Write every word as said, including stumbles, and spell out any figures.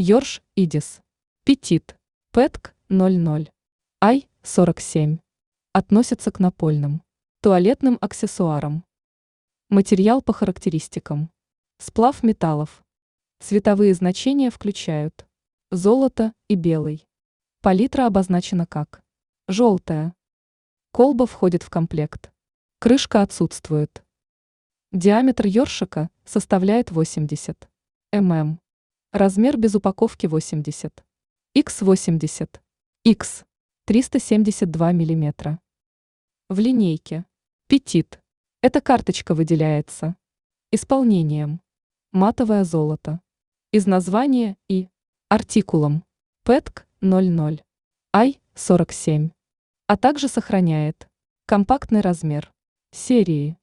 Йорш Идис. Петит. Пэтк ноль ноль. Ай сорок семь. Относится к напольным. Туалетным аксессуарам. Материал по характеристикам. Сплав металлов. Цветовые значения включают золото и белый. Палитра обозначена как желтая. Колба входит в комплект. Крышка отсутствует. Диаметр ёршика составляет восемьдесят миллиметров. Размер без упаковки восемьдесят. икс восемьдесят. Х триста семьдесят два миллиметра. В линейке. Петит. Эта карточка выделяется исполнением. Матовое золото. Из названия и артикулом. Пэтк ноль ноль. Ай сорок семь. А также сохраняет компактный размер серии.